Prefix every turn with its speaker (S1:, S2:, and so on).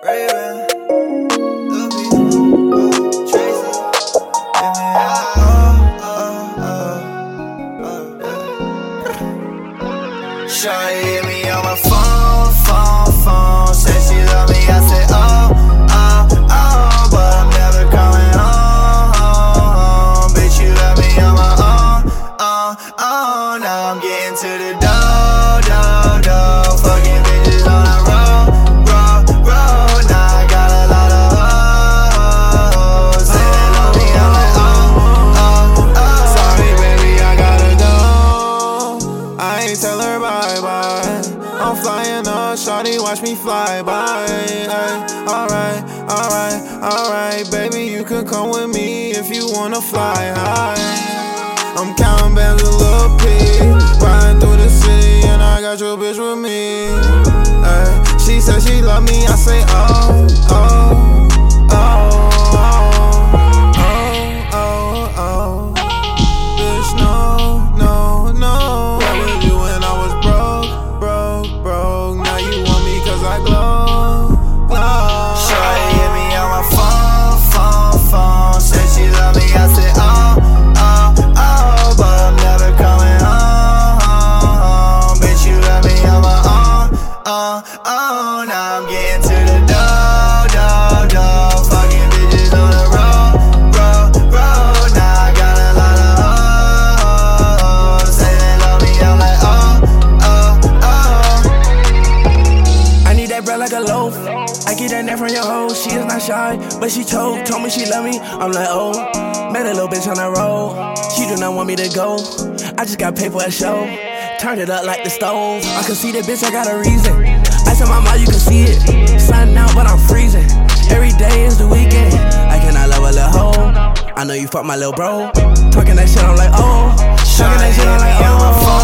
S1: Raven, Lil B, Tracy, and then Shawty hit me on my phone, said she love me, I said but I'm never coming home. Bitch, you left me on my own, now I'm getting to the door. Fucking bitches on the road. Now I got a lot of hoes. Say they love me, I'm like,
S2: sorry, baby, I gotta go. I ain't tell her bye-bye. I'm flying up, shawty, watch me fly by. Alright, baby, you can come with me if you wanna fly high. I'm counting bands with Lil P, riding through the city, and I got your bitch with me. She said she love me, I say bitch, no. Where was you when I was broke? Now you want me 'cause I glow.
S1: Shawty hit me on my phone, said she love me, I said but I'm never coming home. Bitch, you left me on my own, now I'm getting to the door. Fucking bitches on the road. Now I got a lot of hoes. Say they love me, I'm like
S3: I need that bread like a loaf. I get that net from your hoe. She is not shy, but she told me she love me. I'm like, oh, met a little bitch on the road. She do not want me to go. I just got paid for a show. Turned it up like the stove. I can see that bitch, I got a reason. I said my mouth, you can see it. Sun out, but I'm freezing. Every day is the weekend. I cannot love a little hoe. I know you fuck my little bro. Talking that shit, I'm like, oh. Talking that shit, I'm like, oh.